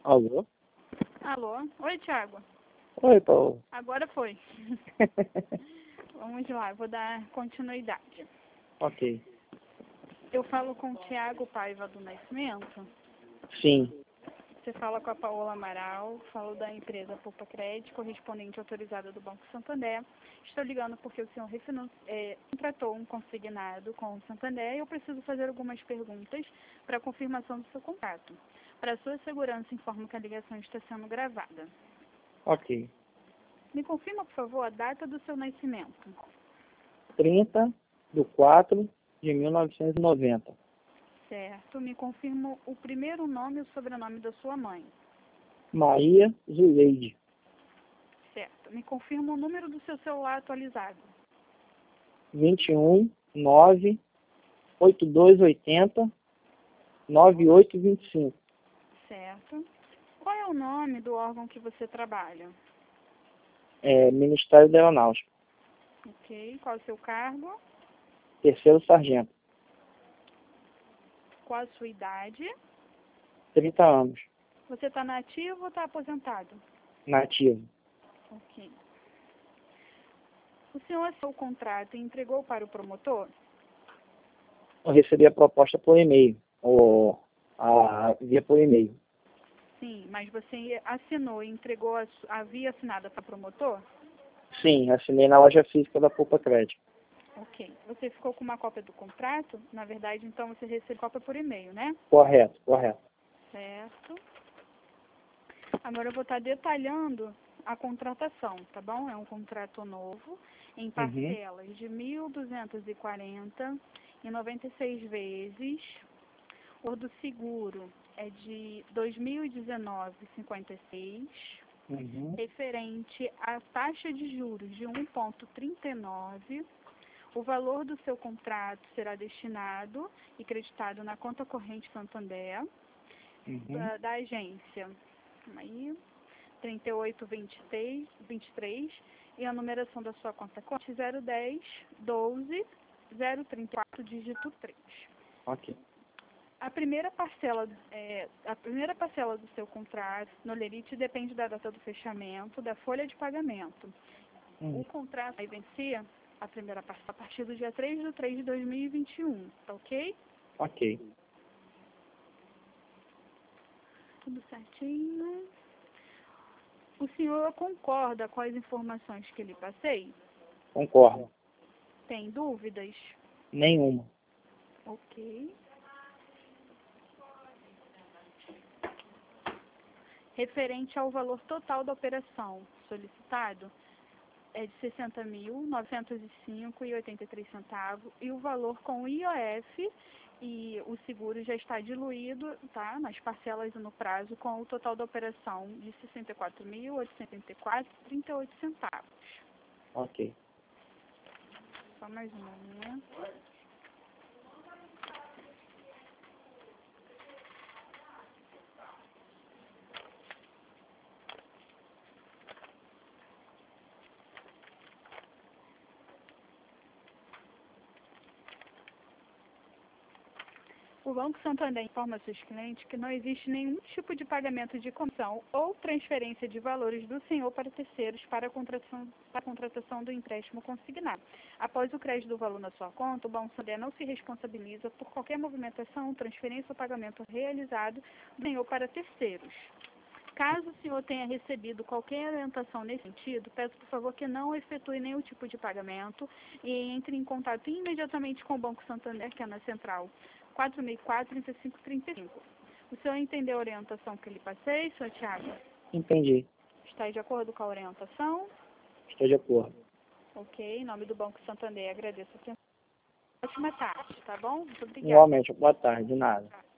Alô? Alô? Oi, Thiago. Oi, Paulo. Agora foi. Vamos lá, eu vou dar continuidade. Ok. Eu falo com o Thiago Paiva do Nascimento. Sim. Você fala com a Paola Amaral, falo da empresa Poupa Crédito, correspondente autorizada do Banco Santander. Estou ligando porque o senhor contratou um consignado com o Santander e eu preciso fazer algumas perguntas para confirmação do seu contrato. Para sua segurança, informo que a ligação está sendo gravada. Ok. Me confirma, por favor, a data do seu nascimento. 30/4/1990. Certo. Me confirma o primeiro nome e o sobrenome da sua mãe. Maria Zuleide. Certo. Me confirma o número do seu celular atualizado. 21/9/8280/9825. Certo. Qual é o nome do órgão que você trabalha? Ministério da Aeronáutica. Ok. Qual é o seu cargo? Terceiro sargento. Qual a sua idade? 30 anos. Você está na ativa ou está aposentado? Nativo. Ok. O senhor assinou o contrato e entregou para o promotor? Eu recebi a proposta por e-mail. Ou via por e-mail. Sim, mas você assinou e entregou havia assinada para o promotor? Sim, assinei na loja física da Poupa Crédito. Ok. Você ficou com uma cópia do contrato? Na verdade, então, você recebeu cópia por e-mail, né? Correto, correto. Certo. Agora eu vou estar detalhando a contratação, tá bom? É um contrato novo, em parcelas de 1.240 em 96 vezes. O do seguro é de 2.019,56. Referente à taxa de juros de 1,39. O valor do seu contrato será destinado e creditado na conta corrente Santander da agência. Aí, 3823 e a numeração da sua conta corrente 010 12 034 dígito 3. Ok. A primeira parcela do seu contrato no Lerite depende da data do fechamento da folha de pagamento. O contrato vai vencer a primeira parcela a partir do dia 3/3/2021, tá ok? Ok. Tudo certinho. O senhor concorda com as informações que lhe passei? Concordo. Tem dúvidas? Nenhuma. Ok. Referente ao valor total da operação solicitado, é de R$ 60.905,83 e o valor com o IOF e o seguro já está diluído, tá, nas parcelas e no prazo com o total da operação de R$ 64.874,38. Ok. Só mais um momento. O Banco Santander informa seus clientes que não existe nenhum tipo de pagamento de comissão ou transferência de valores do senhor para terceiros para a contratação do empréstimo consignado. Após o crédito do valor na sua conta, o Banco Santander não se responsabiliza por qualquer movimentação, transferência ou pagamento realizado do senhor para terceiros. Caso o senhor tenha recebido qualquer orientação nesse sentido, peço por favor que não efetue nenhum tipo de pagamento e entre em contato imediatamente com o Banco Santander, que é na central 4004-3535. O senhor entendeu a orientação que eu lhe passei, senhor Thiago? Entendi. Está de acordo com a orientação? Estou de acordo. Ok, em nome do Banco Santander, agradeço a atenção. Ótima tarde, tá bom? Muito obrigada. Igualmente, boa tarde, de nada.